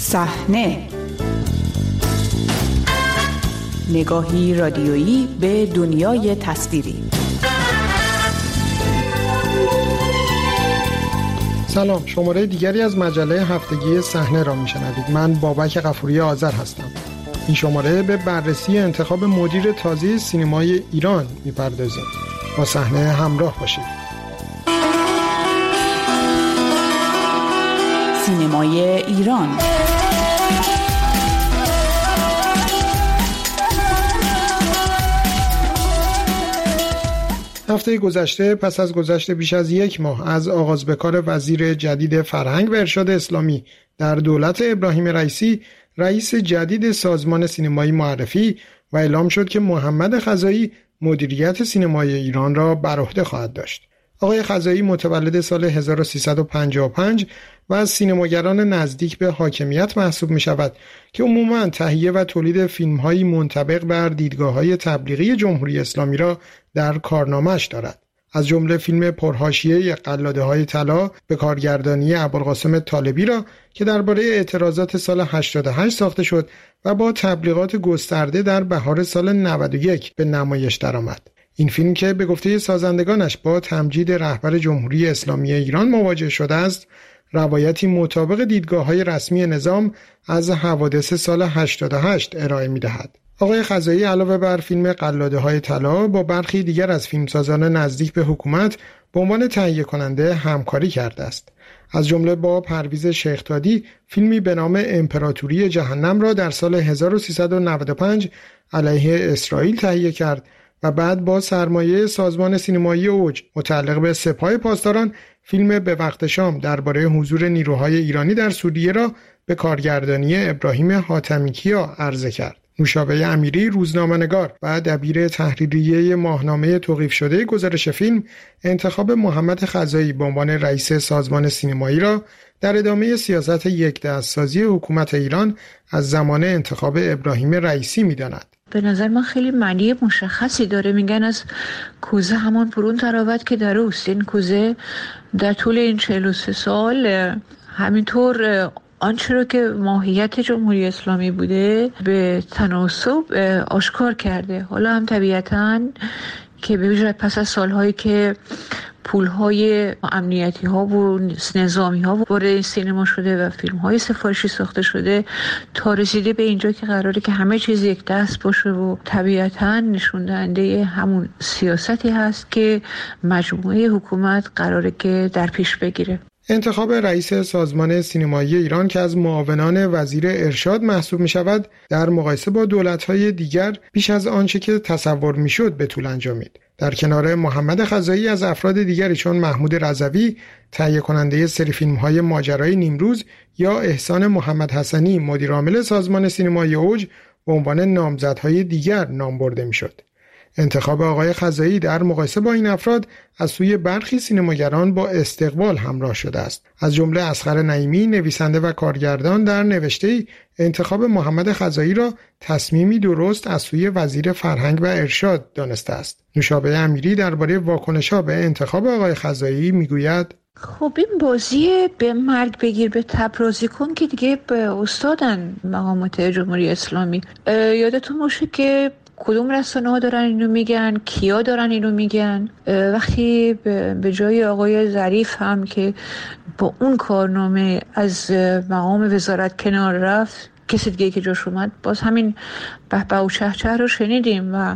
صحنه، نگاهی رادیویی به دنیای تصویری. سلام، شماره دیگری از مجله هفتگی صحنه را میشنوید. من بابک غفوری آذر هستم. این شماره به بررسی انتخاب مدیر تازه سینمای ایران میپردازیم. با صحنه همراه باشید. سینمای ایران. هفته گذشته پس از گذشت بیش از یک ماه از آغاز به کار وزیر جدید فرهنگ و ارشاد اسلامی در دولت ابراهیم رئیسی، رئیس جدید سازمان سینمایی معرفی و اعلام شد که محمد خزایی مدیریت سینمای ایران را بر عهده خواهد داشت. آقای خزایی متولد سال 1355 و از سینماگران نزدیک به حاکمیت محسوب می شود که عموماً تهیه و تولید فیلم‌های منطبق بر دیدگاه‌های تبلیغی جمهوری اسلامی را در کارنامه‌اش دارد. از جمله فیلم پرحاشیه قلاده‌های طلا به کارگردانی ابوالقاسم طالبی را که درباره اعتراضات سال 88 ساخته شد و با تبلیغات گسترده در بهار سال 91 به نمایش درآمد. این فیلم که به گفته سازندگانش با تمجید رهبر جمهوری اسلامی ایران مواجه شده است، روایتی مطابق دیدگاه‌های رسمی نظام از حوادث سال 88 ارائه می‌دهد. آقای خزایی علاوه بر فیلم قلاده‌های طلا با برخی دیگر از فیلمسازان نزدیک به حکومت به عنوان تهیه کننده همکاری کرده است. از جمله با پرویز شیخ‌تادی فیلمی به نام امپراتوری جهنم را در سال 1395 علیه اسرائیل تهیه کرد و بعد با سرمایه سازمان سینمایی اوج متعلق به سپاه پاسداران فیلم به وقت شام درباره حضور نیروهای ایرانی در سوریه را به کارگردانی ابراهیم حاتمیکیا عرضه کرد. نوشابه امیری، روزنامه‌نگار و دبیر تحریریه ماهنامه توقیف شده گزارش فیلم، انتخاب محمد خزایی به عنوان رئیس سازمان سینمایی را در ادامه سیاست یکدست‌سازی حکومت ایران از زمان انتخاب ابراهیم رئیسی می‌داند. به نظر من خیلی معنی مشخصی داره. میگن از کوزه همان برون تراود که در اوست. این کوزه در طول این 43 سال همینطور آنچه رو که ماهیت جمهوری اسلامی بوده به تناسب آشکار کرده. حالا هم طبیعتاً که به ویژه پس از سالهایی که پولهای امنیتی ها و نظامی ها وارد سینما شده و فیلم های سفارشی ساخته شده تا رسیده به اینجا که قراره که همه چیز یک دست باشه و طبیعتاً نشون دهنده همون سیاستی هست که مجموعه حکومت قراره که در پیش بگیره. انتخاب رئیس سازمان سینمایی ایران که از معاونان وزیر ارشاد محسوب می شود در مقایسه با دولت‌های دیگر بیش از آنچه که تصور می شد به طول انجامید. در کنار محمد خزایی از افراد دیگری چون محمود رضوی تهیه کننده سری فیلم‌های ماجرای نیمروز یا احسان محمد حسنی مدیر عامل سازمان سینمایی اوج به عنوان نامزدهای دیگر نام برده می شد. انتخاب آقای خزایی در مقایسه با این افراد از سوی برخی سینماگران با استقبال همراه شده است. از جمله اصغر نعیمی نویسنده و کارگردان در نوشته‌ای انتخاب محمد خزایی را تصمیمی درست از سوی وزیر فرهنگ و ارشاد دانسته است. نوشابه امیری درباره واکنش‌ها به انتخاب آقای خزایی میگوید: خب این بازی به مرگ بگیر به تب راضی کن که دیگه به استادن مقامات جمهوری اسلامی. یادتون باشه که کدوم رسانه‌ها دارن اینو میگن، کیا دارن اینو میگن. وقتی به جای آقای ظریف هم که با اون کارنامه از مقام وزارت کنار رفت، کسی دیگه که جاش اومد، باز همین بهبه و چهچه رو شنیدیم و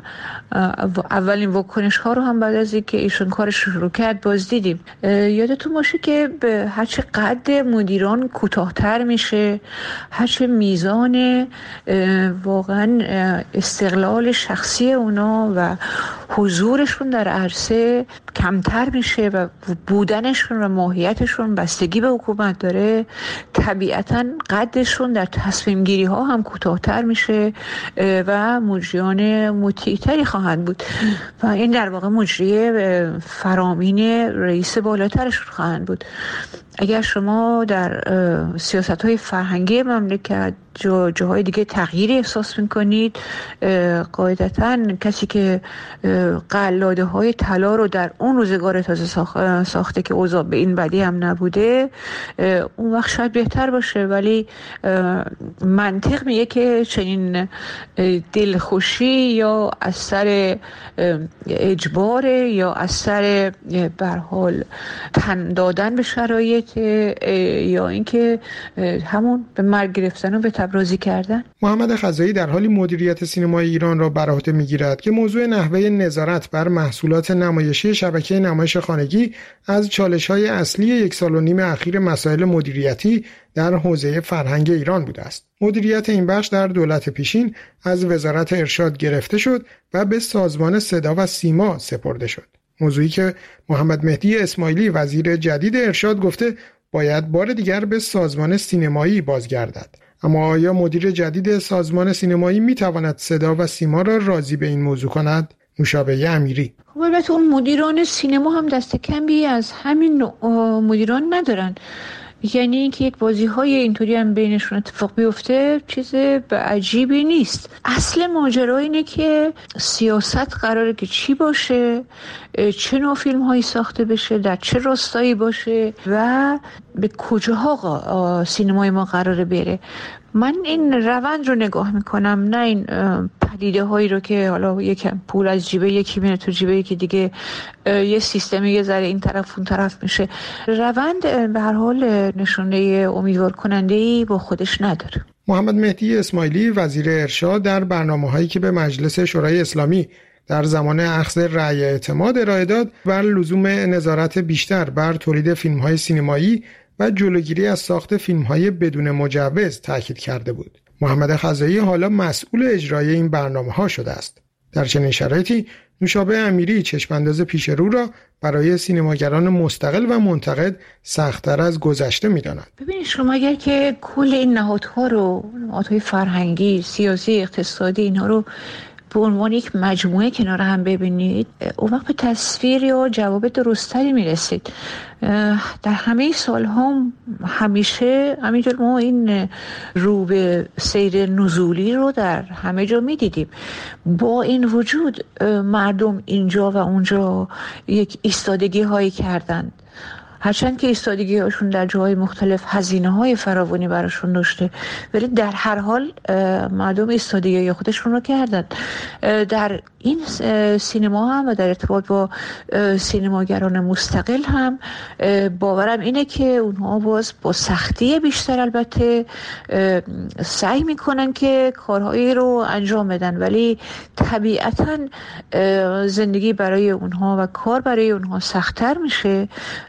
اولین واکنش ها رو هم بعد از اینکه ایشون کارش شروع کرد باز دیدیم. یادتون باشه که به هرچه قد مدیران کوتاه‌تر میشه، هرچه میزان واقعا استقلال شخصی اونا و حضورشون در عرصه کمتر میشه و بودنشون و ماهیتشون بستگی به حکومت داره، طبیعتاً قدشون در تصمیم گیری ها هم کوتاه‌تر میشه و مجریان مطیع‌تری خواهند بود و این در واقع مجری فرامین رئیس بالاترشون خواهند بود. اگر شما در سیاست‌های فرهنگی مملکت جاهای دیگه تغییری احساس میکنید، قاعدتاً کسی که قلاده های طلا رو در اون روزگار تازه ساخته که اوضاع به این بدی هم نبوده، اون وقت شاید بهتر باشه. ولی منطق میگه که چنین دلخوشی یا اثر اجبار یا اثر به هر حال تن دادن به شرایط یا اینکه همون به مرگ گرفتن و به تبرازی کردن. محمد خزایی در حالی مدیریت سینمای ایران را بر عهده میگیرد که موضوع نحوه نظارت بر محصولات نمایشی شبکه نمایش خانگی از چالش‌های اصلی 1.5 سال اخیر مسائل مدیریتی در حوزه فرهنگ ایران بوده است. مدیریت این بخش در دولت پیشین از وزارت ارشاد گرفته شد و به سازمان صدا و سیما سپرده شد. موضوعی که محمد مهدی اسماعیلی وزیر جدید ارشاد گفته باید بار دیگر به سازمان سینمایی بازگردد. اما آیا مدیر جدید سازمان سینمایی میتواند صدا و سیما را راضی به این موضوع کند؟ نوشابه امیری: خب البته اون مدیران سینما هم دست کمی از همین مدیران ندارن. یعنی اینکه یک بازی‌های اینطوری هم بینشون اتفاق بیفته چیز عجیبی نیست. اصل ماجرا اینه که سیاست قراره که چی باشه، چه نوع فیلم‌هایی ساخته بشه، در چه راستایی باشه و به کجاها سینمای ما قراره بره. من این روند رو نگاه میکنم، نه این پدیده هایی رو که حالا یکم پول از جیبه یکی میره تو جیبه یکی دیگه، یه سیستمی یه ذره این طرف اون طرف میشه. روند به هر حال نشونه امیدوار کننده‌ای با خودش نداره. محمد مهدی اسماعیلی وزیر ارشاد در برنامه‌هایی که به مجلس شورای اسلامی در زمان اخذ رأی اعتماد ارائه داد بر لزوم نظارت بیشتر بر تولید فیلم‌های سینمایی و جلوگیری از ساخت فیلم‌های بدون مجوز تاکید کرده بود. محمد خزایی حالا مسئول اجرای این برنامه‌ها شده است. در چنین شرایطی نوشابه امیری چشم‌انداز پیش رو را برای سینماگران مستقل و منتقد سخت‌تر از گذشته می‌داند. ببینید شما اگر که کل این نهادها رو، نهادهای فرهنگی، سیاسی، اقتصادی، اینها رو به عنوان یک مجموعه کنار هم ببینید، اون وقت به تصویر یا جواب درستری میرسید. در همه سالها همیشه همینطور ما این رو به سیر نزولی رو در همه جا میدیدیم. با این وجود مردم اینجا و اونجا یک ایستادگی هایی کردند، هرچند که ایستادگی هاشون در جاهای مختلف هزینه های فراوانی براشون داشته، ولی در هر حال مردم ایستادگی خودشون رو کردن. در این سینما هم و در ارتباط با سینماگران مستقل هم باورم اینه که اونها باز با سختی بیشتر البته سعی میکنن که کارهایی رو انجام بدن، ولی طبیعتاً زندگی برای اونها و کار برای اونها سخت‌تر میشه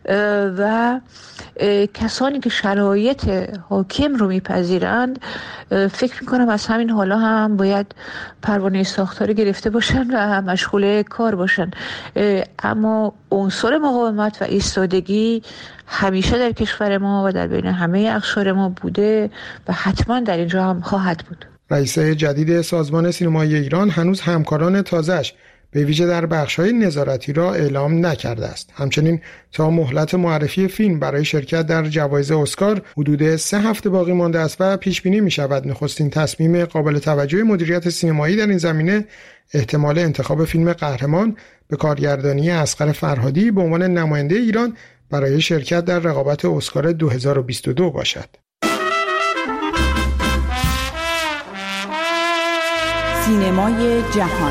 و کسانی که شرایط حاکم رو میپذیرند فکر میکنم از همین حالا هم باید پروانه ساختاری گرفته باشن و مشغول کار باشن. اما عنصر مقاومت و ایستادگی همیشه در کشور ما و در بین همه اقشار ما بوده و حتما در اینجا هم خواهد بود. رئیس جدید سازمان سینمایی ایران هنوز همکاران تازه‌اش به ویژه در بخش‌های نظارتی را اعلام نکرده است. همچنین تا مهلت معرفی فیلم برای شرکت در جوایز اسکار حدود 3 هفته باقی مانده است و پیش بینی می‌شود نخستین تصمیم قابل توجه مدیریت سینمایی در این زمینه احتمال انتخاب فیلم قهرمان به کارگردانی اصغر فرهادی به عنوان نماینده ایران برای شرکت در رقابت اسکار 2022 باشد. سینمای جهان.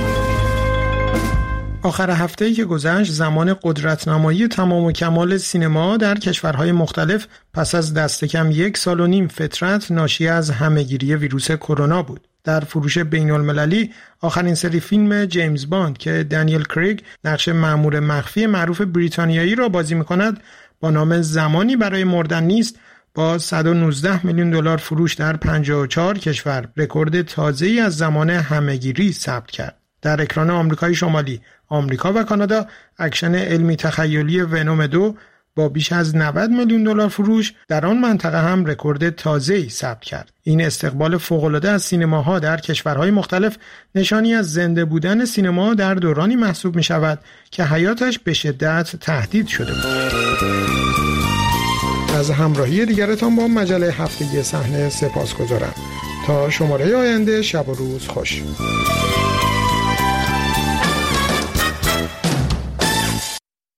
آخر هفته‌ای که گذشت زمان قدرت‌نمایی تمام و کمال سینما در کشورهای مختلف پس از دست کم 1.5 سال فترت ناشی از همه‌گیری ویروس کرونا بود. در فروش بین‌المللی آخرین سری فیلم جیمز باند که دانیل کریگ نقش مأمور مخفی معروف بریتانیایی را بازی می‌کند با نام زمانی برای مردن نیست با $119 میلیون فروش در 54 کشور رکورد تازه‌ای از زمان همه‌گیری ثبت کرد. در اکران آمریکای شمالی، آمریکا و کانادا اکشن علمی تخیلی ونوم 2 با بیش از $90 میلیون فروش در آن منطقه هم رکورد تازه‌ای ثبت کرد. این استقبال فوق‌العاده از سینماها در کشورهای مختلف نشانی از زنده بودن سینما در دورانی محسوب می‌شود که حیاتش به شدت تهدید شده بود. از همراهی دیگرتان با مجله هفتگی صحنه سپاسگزارم. تا شماره آینده، شب و روز خوش.